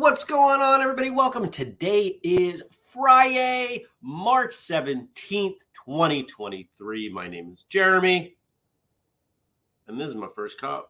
What's going on, everybody? Welcome. Today is Friday, March 17th, 2023. My name is Jeremy, and this is my first cup.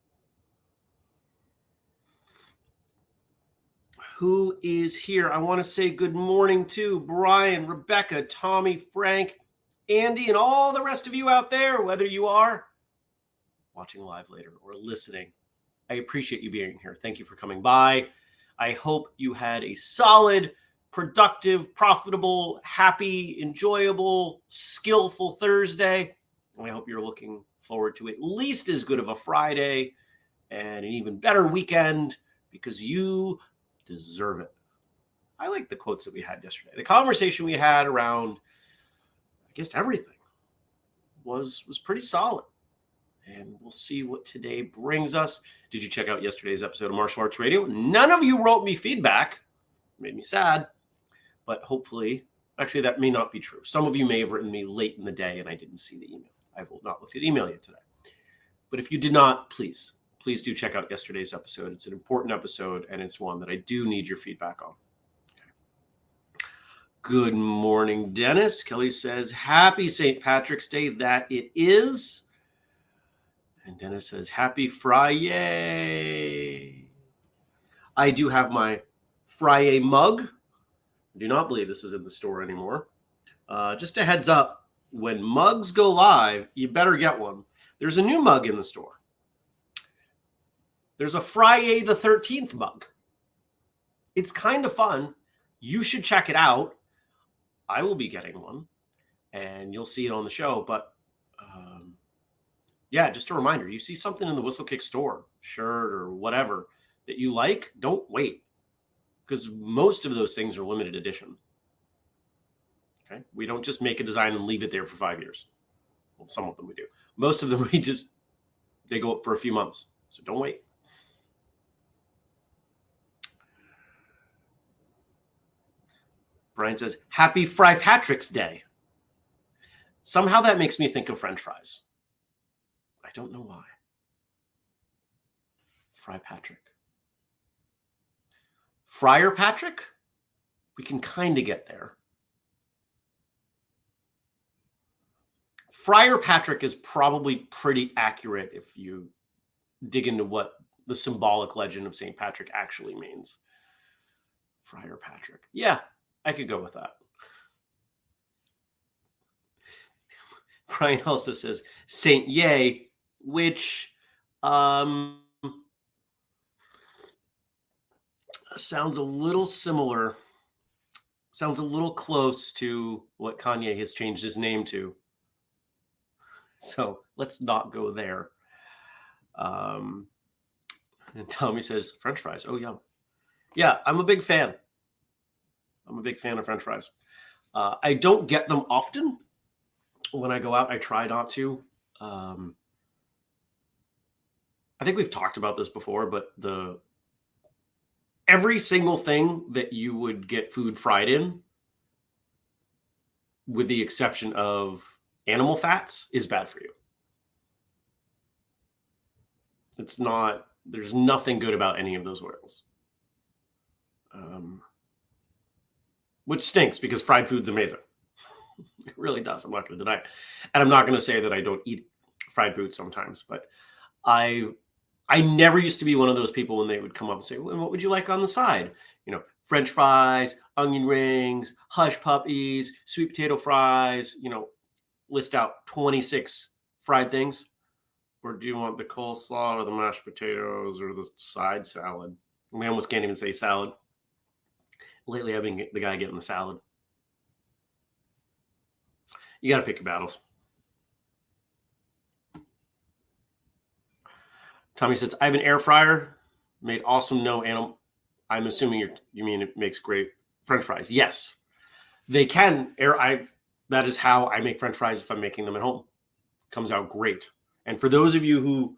Who is here? I want to say good morning to Brian, Rebecca, Tommy, Frank, Andy, and all the rest of you out there, whether you are watching live later or listening. I appreciate you being here. Thank you for coming by. I hope you had a solid, productive, profitable, happy, enjoyable, skillful Thursday. And I hope you're looking forward to at least as good of a Friday and an even better weekend because you deserve it. I like the quotes that we had yesterday. The conversation we had around, I guess, everything was pretty solid. And we'll see what today brings us. Did you check out yesterday's episode of Martial Arts Radio? None of you wrote me feedback. Made me sad. But hopefully, actually, that may not be true. Some of you may have written me late in the day and I didn't see the email. I have not looked at email yet today. But if you did not, please do check out yesterday's episode. It's an important episode, and it's one that I do need your feedback on. Okay. Good morning, Dennis. Kelly says, happy St. Patrick's Day. That it is. And Dennis says, happy Friday. I do have my Friday mug. I do not believe this is in the store anymore. Just a heads up, when mugs go live, you better get one. There's a new mug in the store. There's a Friday the 13th mug. It's kind of fun. You should check it out. I will be getting one, and you'll see it on the show, but yeah, just a reminder, you see something in the Whistlekick store, shirt or whatever, that you like, don't wait. Because most of those things are limited edition. Okay? We don't just make a design and leave it there for 5 years. Well, some of them we do. Most of them they go up for a few months. So don't wait. Brian says, happy Fry Patrick's Day. Somehow that makes me think of French fries. I don't know why. Fry Patrick. Friar Patrick? We can kind of get there. Friar Patrick is probably pretty accurate if you dig into what the symbolic legend of St. Patrick actually means. Friar Patrick. Yeah, I could go with that. Brian also says Saint Yay, which sounds a little similar, sounds a little close to what Kanye has changed his name to. So let's not go there. And Tommy says French fries. Oh, yum. Yeah, I'm a big fan. I'm a big fan of French fries. I don't get them often. When I go out, I try not to. I think we've talked about this before, but every single thing that you would get food fried in, with the exception of animal fats, is bad for you. There's nothing good about any of those oils. Which stinks because fried food's amazing. It really does. I'm not going to deny it. And I'm not going to say that I don't eat fried food sometimes, but I never used to be one of those people when they would come up and say, well, what would you like on the side? You know, French fries, onion rings, hush puppies, sweet potato fries, list out 26 fried things. Or do you want the coleslaw or the mashed potatoes or the side salad? We almost can't even say salad. Lately, I've been the guy getting the salad. You got to pick your battles. Tommy says, I have an air fryer, made awesome no animal. I'm assuming you mean it makes great French fries. Yes, they can that is how I make French fries if I'm making them at home. Comes out great. And for those of you who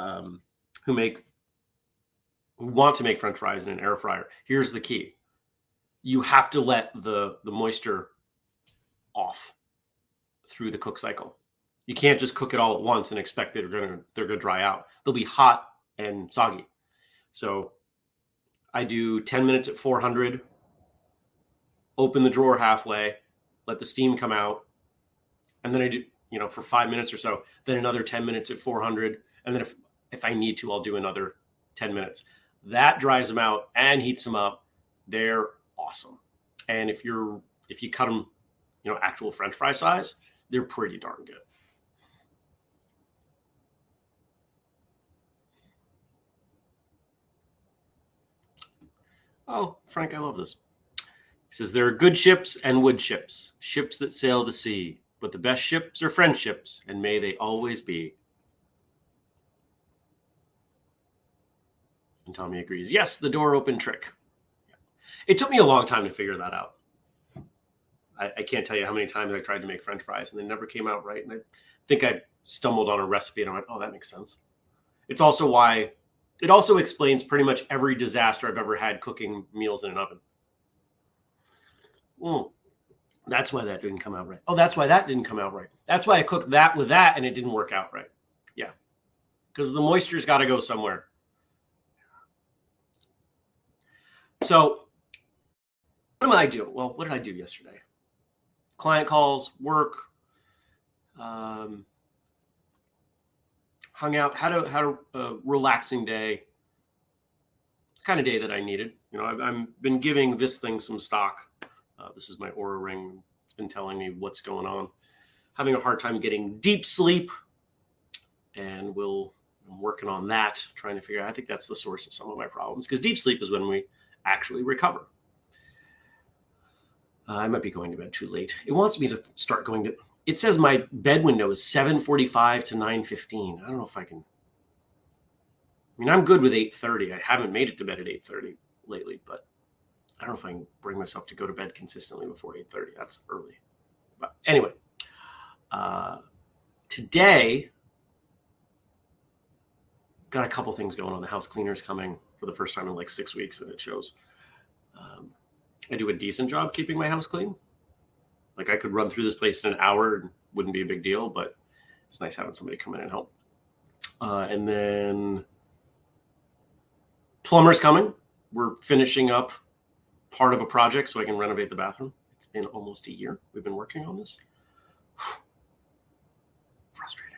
want to make French fries in an air fryer, here's the key. You have to let the moisture off through the cook cycle. You can't just cook it all at once and expect that they're gonna dry out. They'll be hot and soggy. So I do 10 minutes at 400, open the drawer halfway, let the steam come out. And then I do, for 5 minutes or so, then another 10 minutes at 400. And then if I need to, I'll do another 10 minutes. That dries them out and heats them up. They're awesome. And if you cut them, actual French fry size, they're pretty darn good. Oh, Frank, I love this. He says, there are good ships and wood ships, ships that sail the sea, but the best ships are friendships, and may they always be. And Tommy agrees. Yes, the door open trick. It took me a long time to figure that out. I can't tell you how many times I tried to make French fries and they never came out right. And I think I stumbled on a recipe and I went, oh, that makes sense. It also explains pretty much every disaster I've ever had cooking meals in an oven. That's why that didn't come out right. Oh, that's why that didn't come out right. That's why I cooked that with that and it didn't work out right. Yeah. Because the moisture's got to go somewhere. So what am I doing? Well, what did I do yesterday? Client calls, work, hung out, had a relaxing day, kind of day that I needed. I've been giving this thing some stock. This is my Oura Ring. It's been telling me what's going on. Having a hard time getting deep sleep, and I'm working on that, trying to figure out. I think that's the source of some of my problems, because deep sleep is when we actually recover. I might be going to bed too late. It wants me to start going to. It says my bed window is 7:45 to 9:15. I don't know if I can. I'm good with 8:30. I haven't made it to bed at 8:30 lately, but I don't know if I can bring myself to go to bed consistently before 8:30. That's early. But anyway, today got a couple things going on. The house cleaner's coming for the first time in like 6 weeks, and it shows. I do a decent job keeping my house clean. Like I could run through this place in an hour and wouldn't be a big deal, but it's nice having somebody come in and help. And then plumber's coming. We're finishing up part of a project so I can renovate the bathroom. It's been almost a year we've been working on this. Frustrating.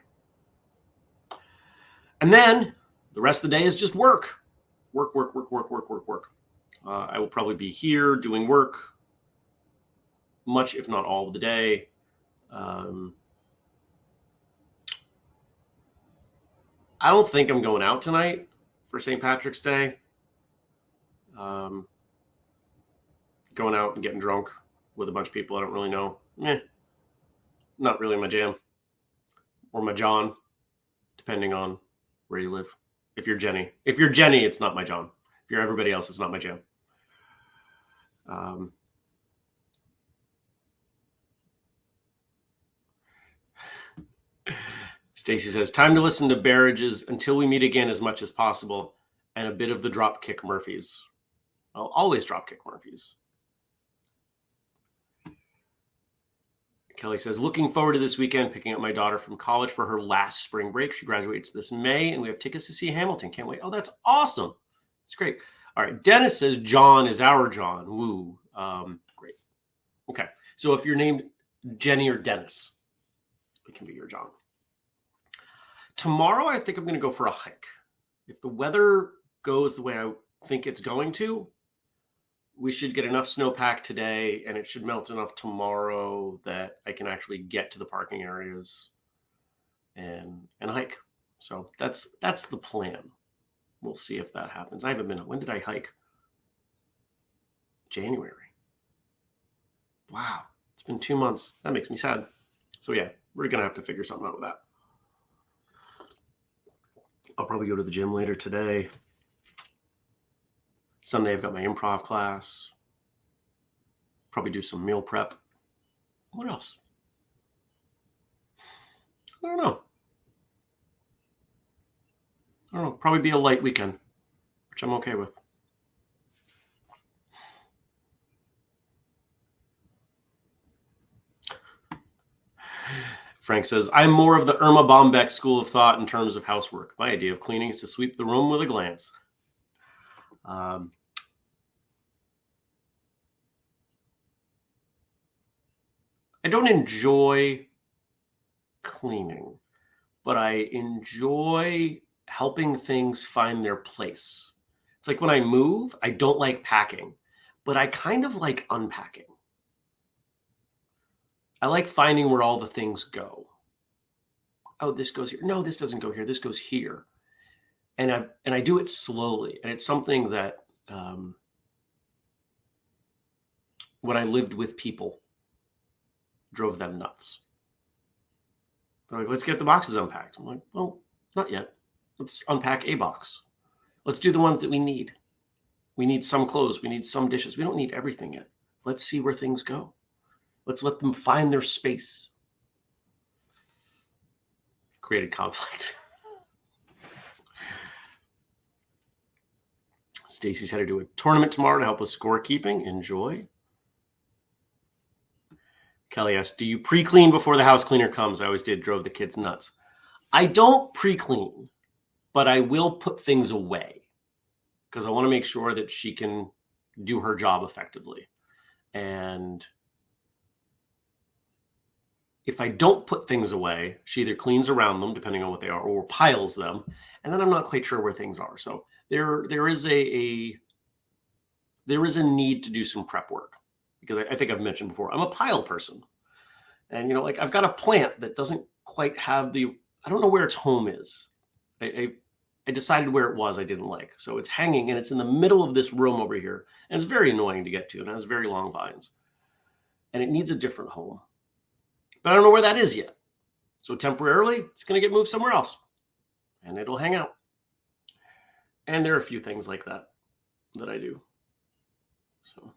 And then the rest of the day is just work. Work. I will probably be here doing work much, if not all of the day. I don't think I'm going out tonight for St. Patrick's Day. Going out and getting drunk with a bunch of people I don't really know. Not really my jam. Or my John, depending on where you live. If you're Jenny, it's not my John. If you're everybody else, it's not my jam. Stacy says, time to listen to Barrage's Until We Meet Again as much as possible, and a bit of the Dropkick Murphys. I'll always Dropkick Murphys. Kelly says, looking forward to this weekend, picking up my daughter from college for her last spring break. She graduates this May, and we have tickets to see Hamilton. Can't wait. Oh, that's awesome. It's great. All right. Dennis says, John is our John. Woo. Great. Okay. So if you're named Jenny or Dennis, it can be your John. Tomorrow, I think I'm going to go for a hike. If the weather goes the way I think it's going to, we should get enough snowpack today, and it should melt enough tomorrow that I can actually get to the parking areas and hike. So that's the plan. We'll see if that happens. I haven't been. When did I hike? January. Wow. It's been 2 months. That makes me sad. So yeah, we're going to have to figure something out with that. I'll probably go to the gym later today. Sunday, I've got my improv class. Probably do some meal prep. What else? I don't know. Probably be a light weekend, which I'm okay with. Frank says, I'm more of the Irma Bombeck school of thought in terms of housework. My idea of cleaning is to sweep the room with a glance. I don't enjoy cleaning, but I enjoy helping things find their place. It's like when I move, I don't like packing, but I kind of like unpacking. I like finding where all the things go. Oh, this goes here. No, this doesn't go here. This goes here. And I do it slowly. And it's something that when I lived with people, drove them nuts. They're like, let's get the boxes unpacked. I'm like, well, not yet. Let's unpack a box. Let's do the ones that we need. We need some clothes. We need some dishes. We don't need everything yet. Let's see where things go. Let's let them find their space. Created conflict. Stacy's headed to a tournament tomorrow to help with scorekeeping. Enjoy. Kelly asks, do you pre-clean before the house cleaner comes? I always did, drove the kids nuts. I don't pre-clean, but I will put things away because I want to make sure that she can do her job effectively. And if I don't put things away, she either cleans around them, depending on what they are, or piles them, and then I'm not quite sure where things are. So there is a need to do some prep work. Because I think I've mentioned before, I'm a pile person. And, like I've got a plant that doesn't quite have I don't know where its home is. I decided where it was I didn't like. So it's hanging and it's in the middle of this room over here. And it's very annoying to get to and it has very long vines. And it needs a different home. But I don't know where that is yet. So temporarily, it's going to get moved somewhere else. And it'll hang out. And there are a few things like that I do. So.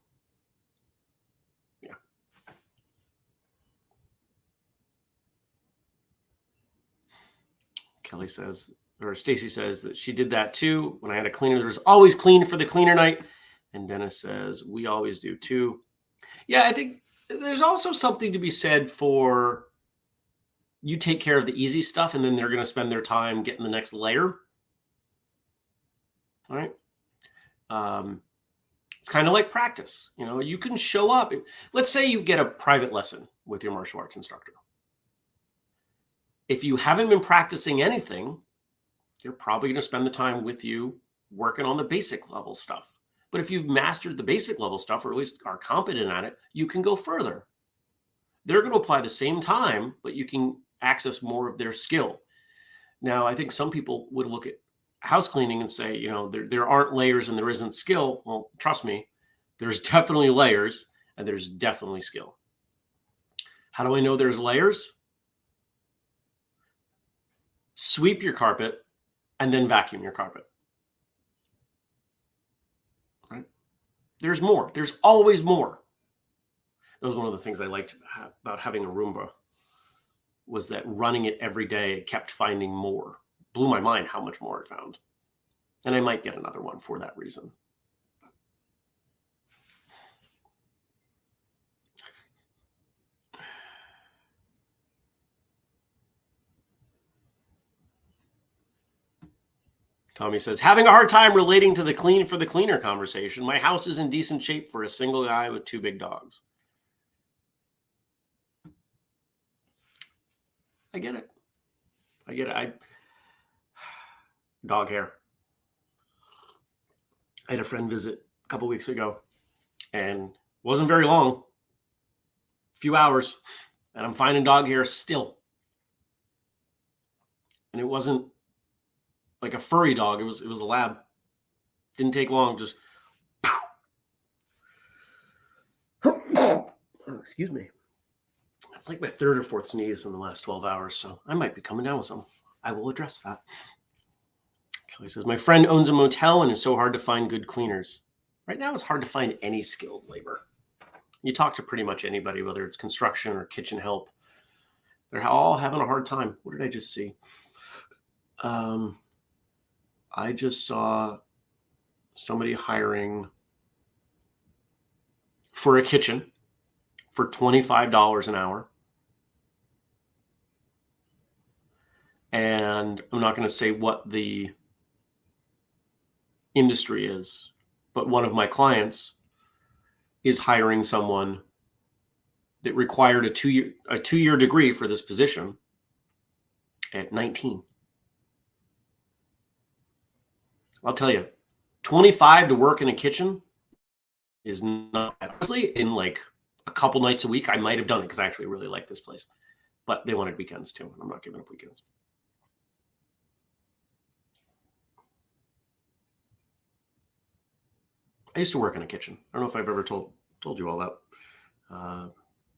Kelly says, or Stacy says that she did that too. When I had a cleaner, there was always clean for the cleaner night. And Dennis says, we always do too. Yeah, I think there's also something to be said for you take care of the easy stuff and then they're going to spend their time getting the next layer. All right. It's kind of like practice. You can show up. Let's say you get a private lesson with your martial arts instructor. If you haven't been practicing anything, they're probably going to spend the time with you working on the basic level stuff. But if you've mastered the basic level stuff, or at least are competent at it, you can go further. They're going to apply the same time, but you can access more of their skill. Now, I think some people would look at house cleaning and say, there aren't layers and there isn't skill. Well, trust me, there's definitely layers and there's definitely skill. How do I know there's layers? Sweep your carpet and then vacuum your carpet. Right? There's more. There's always more. That was one of the things I liked about having a Roomba was that running it every day, it kept finding more. Blew my mind how much more it found. And I might get another one for that reason. Tommy says, having a hard time relating to the clean for the cleaner conversation. My house is in decent shape for a single guy with 2 big dogs. I get it. Dog hair. I had a friend visit a couple weeks ago and wasn't very long. A few hours. And I'm finding dog hair still. And it wasn't like a furry dog. It was a lab. Didn't take long. Just excuse me. That's like my 3rd or 4th sneeze in the last 12 hours. So I might be coming down with some. I will address that. Kelly says, my friend owns a motel and it's so hard to find good cleaners. Right now, it's hard to find any skilled labor. You talk to pretty much anybody, whether it's construction or kitchen help. They're all having a hard time. What did I just see? I just saw somebody hiring for a kitchen for $25 an hour. And I'm not going to say what the industry is, but one of my clients is hiring someone that required a two-year degree for this position at 19. I'll tell you, 25 to work in a kitchen is not bad. Honestly, in like a couple nights a week, I might have done it because I actually really like this place. But they wanted weekends too, and I'm not giving up weekends. I used to work in a kitchen. I don't know if I've ever told you all that.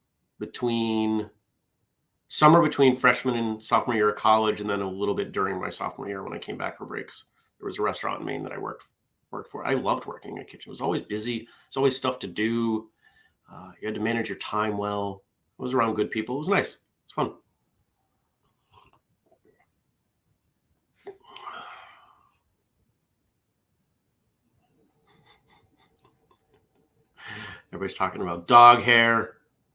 Summer between freshman and sophomore year of college, and then a little bit during my sophomore year when I came back for breaks, there was a restaurant in Maine that I worked for. I loved working in a kitchen. It was always busy. It's always stuff to do. You had to manage your time well. I was around good people. It was nice. It was fun. Everybody's talking about dog hair.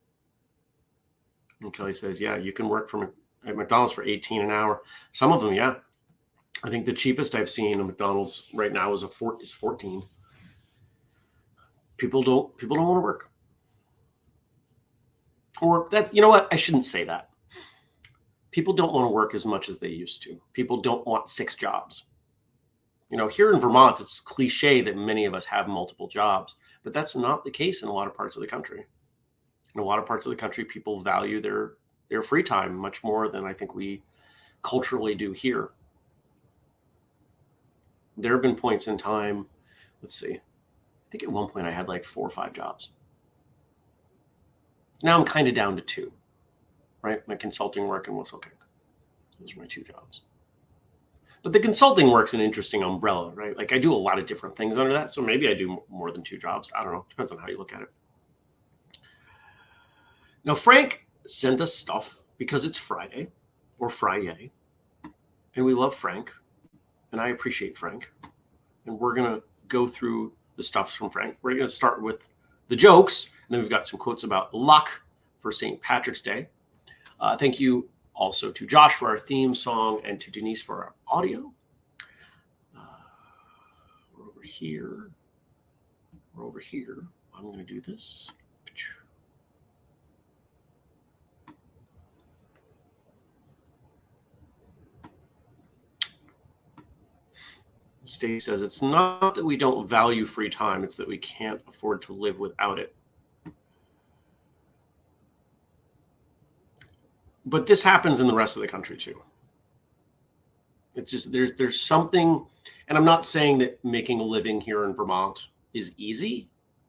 And Kelly says, yeah, you can work at McDonald's for $18 an hour. Some of them, yeah. I think the cheapest I've seen at McDonald's right now is $14. People don't want to work. Or that's, you know what? I shouldn't say that. People don't want to work as much as they used to. People don't want 6 jobs. You know, here in Vermont, it's cliche that many of us have multiple jobs, but that's not the case in a lot of parts of the country. In a lot of parts of the country, people value their free time much more than I think we culturally do here. There have been points in time, let's see, I think at one point I had like 4 or 5 jobs. Now I'm kind of down to 2, right? My consulting work and Whistle Kick. Those are my 2 jobs. But the consulting work's an interesting umbrella, right? Like I do a lot of different things under that. So maybe I do more than 2 jobs. I don't know. Depends on how you look at it. Now, Frank sent us stuff because it's Friday or Friday. And we love Frank. And I appreciate Frank. And we're going to go through the stuffs from Frank. We're going to start with the jokes. And then we've got some quotes about luck for St. Patrick's Day. Thank you also to Josh for our theme song and to Denise for our audio. We're over here. I'm going to do this. Stacy says, it's not that we don't value free time. It's that we can't afford to live without it. But this happens in the rest of the country too. It's just there's something, and I'm not saying that making a living here in Vermont is easy,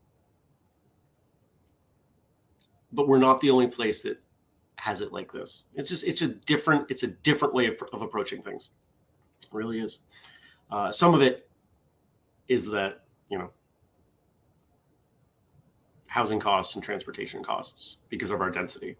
but we're not the only place that has it like this. It's a different way of approaching things. It really is. Some of it is that, you know, housing costs and transportation costs because of our density.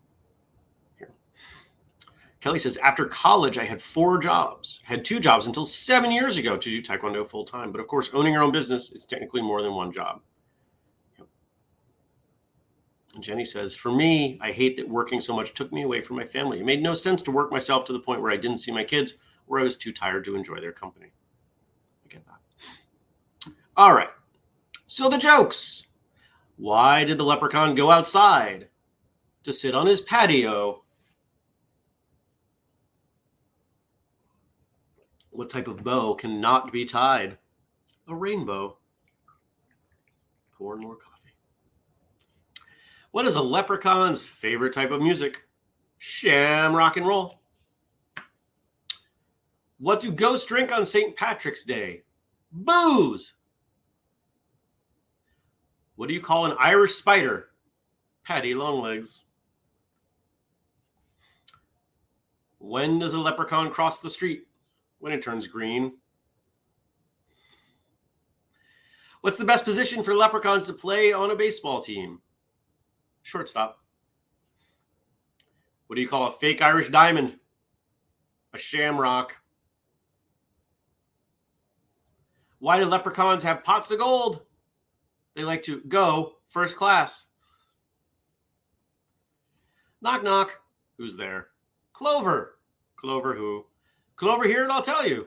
Kelly says, after college, I had 4 jobs, had 2 jobs until 7 years ago to do Taekwondo full time. But of course, owning your own business is technically more than 1 job. Yep. And Jenny says, for me, I hate that working so much took me away from my family. It made no sense to work myself to the point where I didn't see my kids, where I was too tired to enjoy their company. I get that. All right. So the jokes. Why did the leprechaun go outside? To sit on his patio. What type of bow cannot be tied? A rainbow. Pour more coffee. What is a leprechaun's favorite type of music? Shamrock and roll. What do ghosts drink on St. Patrick's Day? Booze. What do you call an Irish spider? Paddy Longlegs. When does a leprechaun cross the street? When it turns green. What's the best position for leprechauns to play on a baseball team? Shortstop. What do you call a fake Irish diamond? A shamrock. Why do leprechauns have pots of gold? They like to go first class. Knock, knock. Who's there? Clover. Clover who? Clover here and I'll tell you.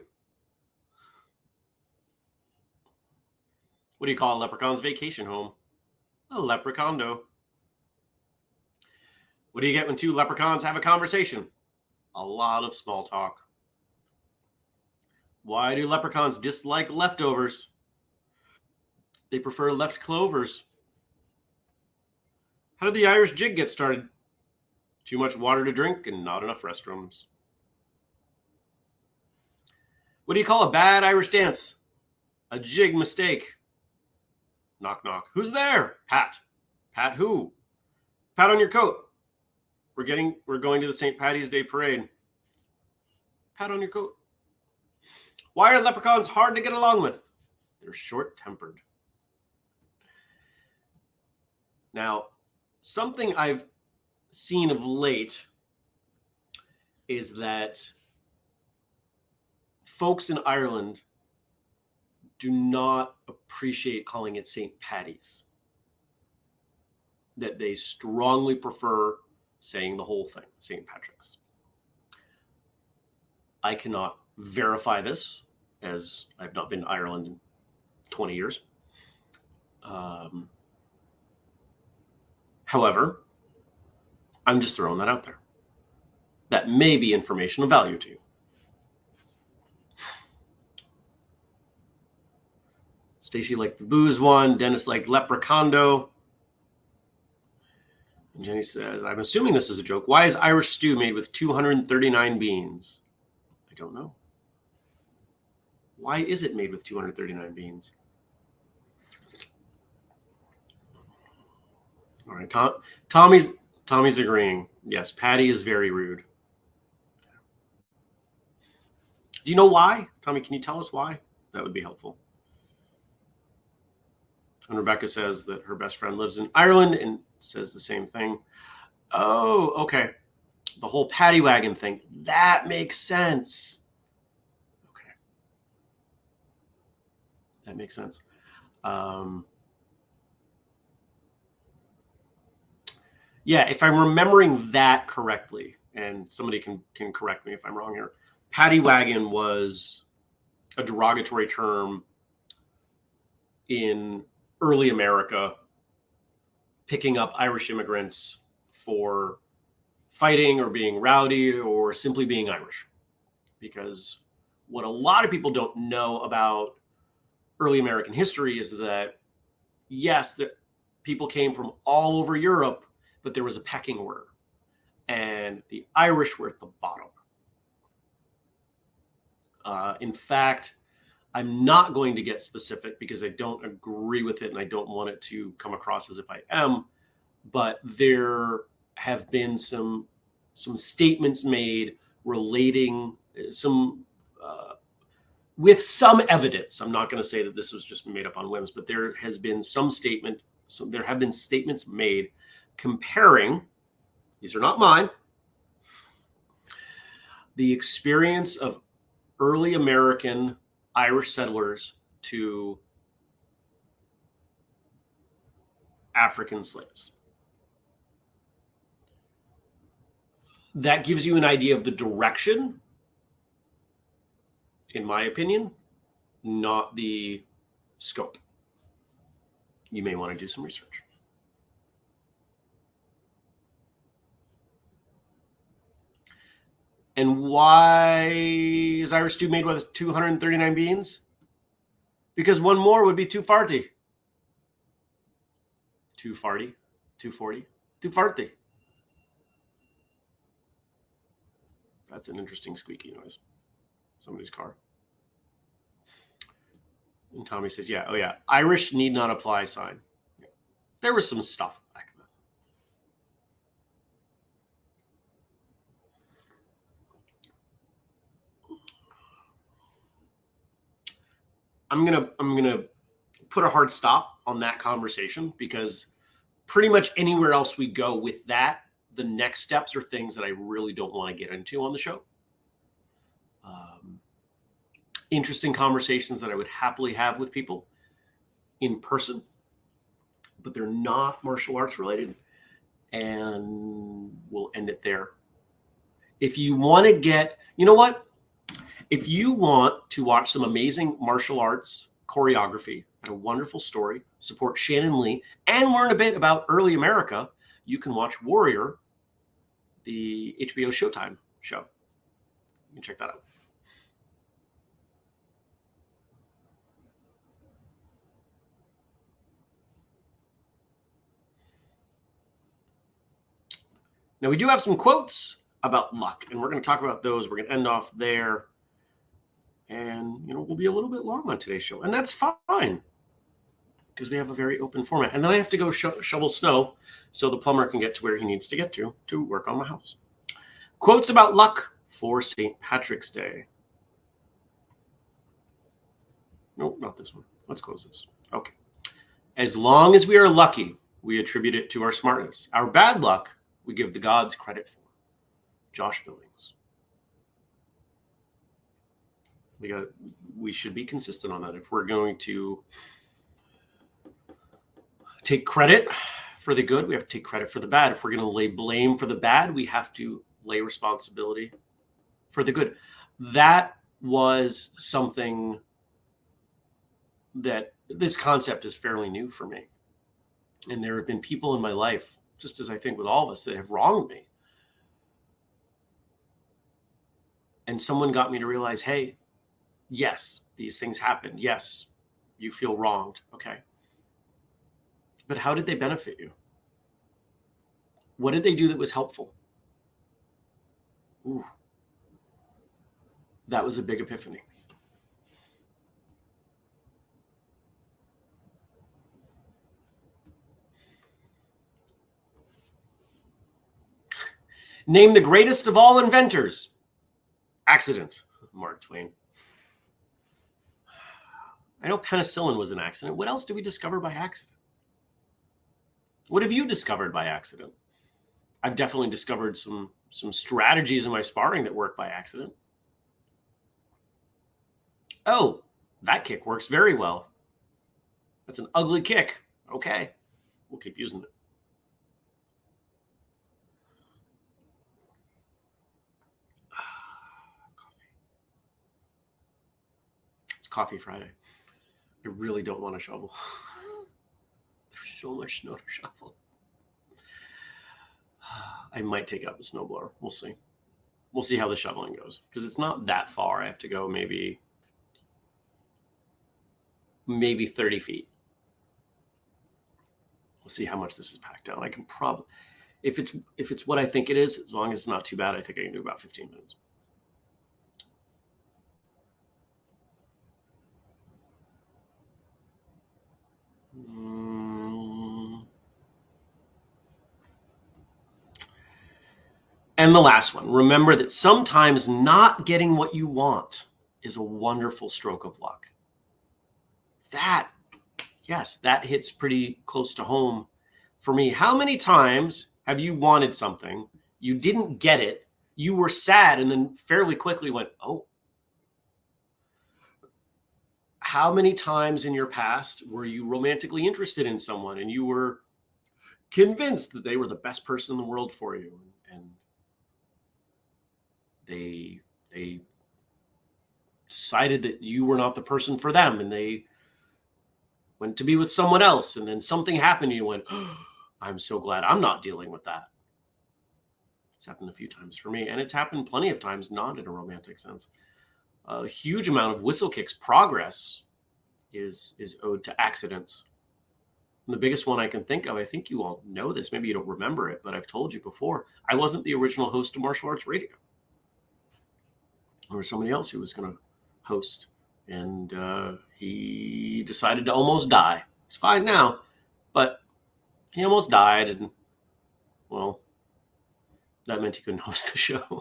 What do you call a leprechaun's vacation home? A leprechondo. What do you get when two leprechauns have a conversation? A lot of small talk. Why do leprechauns dislike leftovers? They prefer left clovers. How did the Irish jig get started? Too much water to drink and not enough restrooms. What do you call a bad Irish dance? A jig mistake. Knock, knock. Who's there? Pat. Pat who? Pat on your coat. We're going to the St. Paddy's Day parade. Pat on your coat. Why are leprechauns hard to get along with? They're short-tempered. Now, something I've seen of late is that folks in Ireland do not appreciate calling it St. Paddy's. That they strongly prefer saying the whole thing, St. Patrick's. I cannot verify this, as I've not been to Ireland in 20 years. However, I'm just throwing that out there. That may be information of value to you. Stacy liked the booze one. Dennis liked Leprecondo. And Jenny says, I'm assuming this is a joke. Why is Irish stew made with 239 beans? I don't know. Why is it made with 239 beans? All right, Tommy's agreeing. Yes, Patty is very rude. Do you know why? Tommy, can you tell us why? That would be helpful. And Rebecca says that her best friend lives in Ireland and says the same thing. Oh, okay. The whole paddy wagon thing. That makes sense. Okay. That makes sense. Yeah, if I'm remembering that correctly, and somebody can correct me if I'm wrong here, paddy wagon was a derogatory term in early America, picking up Irish immigrants for fighting or being rowdy or simply being Irish. Because what a lot of people don't know about early American history is that, yes, the people came from all over Europe, but there was a pecking order. And the Irish were at the bottom. In fact, I'm not going to get specific because I don't agree with it and I don't want it to come across as if I am. But there have been some statements made relating with some evidence. I'm not going to say that this was just made up on whims, but there has been there have been statements made comparing, these are not mine, the experience of early American Irish settlers to African slaves. That gives you an idea of the direction, in my opinion, not the scope. You may want to do some research. And why is Irish stew made with 239 beans? Because one more would be too farty. Too farty? 240? Too farty. That's an interesting squeaky noise. Somebody's car. And Tommy says, yeah, oh yeah, Irish need not apply sign. Yeah. There was some stuff back then. I'm gonna put a hard stop on that conversation because pretty much anywhere else we go with that, the next steps are things that I really don't want to get into on the show. Interesting conversations that I would happily have with people in person, but they're not martial arts related, and we'll end it there. If you want to get, you know what? If you want to watch some amazing martial arts choreography and a wonderful story, support Shannon Lee, and learn a bit about early America, you can watch Warrior the HBO Showtime show. You can check that out. Now, we do have some quotes about luck, and we're going to talk about those. We're going to end off there. And, we'll be a little bit long on today's show. And that's fine, because we have a very open format. And then I have to go shovel snow so the plumber can get to where he needs to get to work on my house. Quotes about luck for St. Patrick's Day. Nope, not this one. Let's close this. Okay. As long as we are lucky, we attribute it to our smartness. Our bad luck, we give the gods credit for. Josh Billings. We should be consistent on that. If we're going to take credit for the good, we have to take credit for the bad. If we're going to lay blame for the bad, we have to lay responsibility for the good. That was something that this concept is fairly new for me. And there have been people in my life, just as I think with all of us, that have wronged me. And someone got me to realize, hey, yes, these things happen. Yes, you feel wronged. Okay. But how did they benefit you? What did they do that was helpful? Ooh, that was a big epiphany. Name the greatest of all inventors. Accident. Mark Twain. I know penicillin was an accident. What else did we discover by accident? What have you discovered by accident? I've definitely discovered some strategies in my sparring that work by accident. Oh, that kick works very well. That's an ugly kick. Okay, we'll keep using it. Coffee Friday. I really don't want to shovel. There's so much snow to shovel. I might take out the snowblower. We'll see. We'll see how the shoveling goes, because it's not that far. I have to go maybe 30 feet. We'll see how much this is packed down. I can probably, if it's what I think it is, as long as it's not too bad, I think I can do about 15 minutes. And the last one, remember that sometimes not getting what you want is a wonderful stroke of luck. That hits pretty close to home for me. How many times have you wanted something, you didn't get it, you were sad, and then fairly quickly went, oh. How many times in your past were you romantically interested in someone and you were convinced that they were the best person in the world for you, and they decided that you were not the person for them, and they went to be with someone else, and then something happened and you went, oh, I'm so glad I'm not dealing with that. It's happened a few times for me, and it's happened plenty of times not in a romantic sense. A huge amount of Whistlekick's progress is owed to accidents. And the biggest one I can think of, I think you all know this, maybe you don't remember it, but I've told you before, I wasn't the original host of Martial Arts Radio. There was somebody else who was going to host, and he decided to almost die. He's fine now, but he almost died, and, well, that meant he couldn't host the show.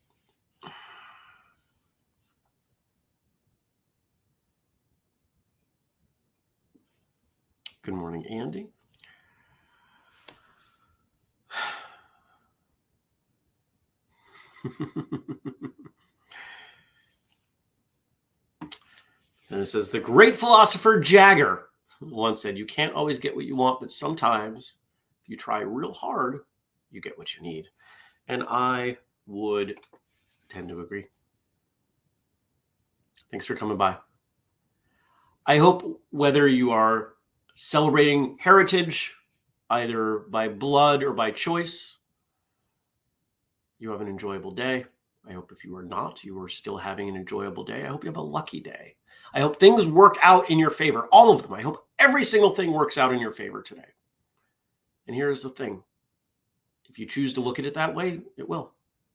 Good morning, Andy. And it says, the great philosopher Jagger once said, you can't always get what you want, but sometimes if you try real hard, you get what you need. And I would tend to agree. Thanks for coming by. I hope whether you are celebrating heritage, either by blood or by choice, you have an enjoyable day. I hope if you are not, you are still having an enjoyable day. I hope you have a lucky day. I hope things work out in your favor, all of them. I hope every single thing works out in your favor today. And here's the thing. If you choose to look at it that way, it will.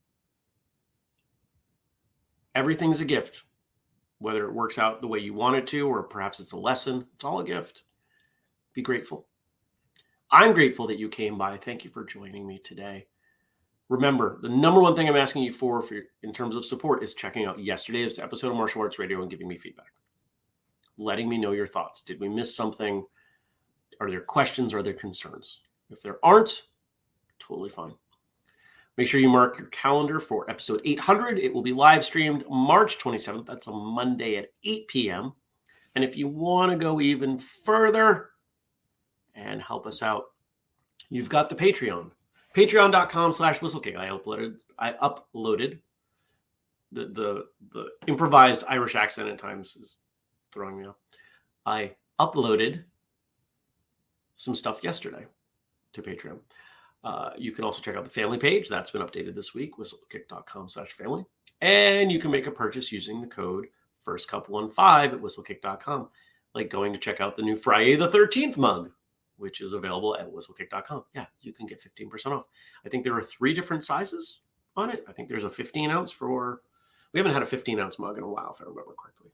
Everything's a gift, whether it works out the way you want it to, or perhaps it's a lesson. It's all a gift. Be grateful. I'm grateful that you came by. Thank you for joining me today. Remember, the number one thing I'm asking you for in terms of support is checking out yesterday's episode of Martial Arts Radio and giving me feedback. Letting me know your thoughts. Did we miss something? Are there questions? Are there concerns? If there aren't, totally fine. Make sure you mark your calendar for episode 800. It will be live streamed March 27th. That's a Monday at 8 p.m. And if you want to go even further and help us out, you've got the Patreon. Patreon.com/whistlekick. I uploaded the improvised Irish accent at times is throwing me off. I uploaded some stuff yesterday to Patreon. You can also check out the family page. That's been updated this week, whistlekick.com/family. And you can make a purchase using the code FirstCup15 at whistlekick.com, like going to check out the new Friday the 13th mug, which is available at whistlekick.com. Yeah, you can get 15% off. I think there are 3 different sizes on it. I think there's a 15 ounce for, we haven't had a 15 ounce mug in a while, if I remember correctly.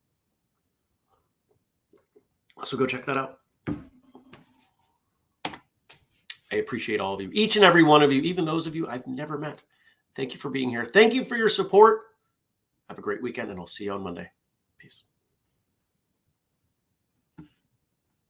So go check that out. I appreciate all of you, each and every one of you, even those of you I've never met. Thank you for being here. Thank you for your support. Have a great weekend, and I'll see you on Monday. Peace.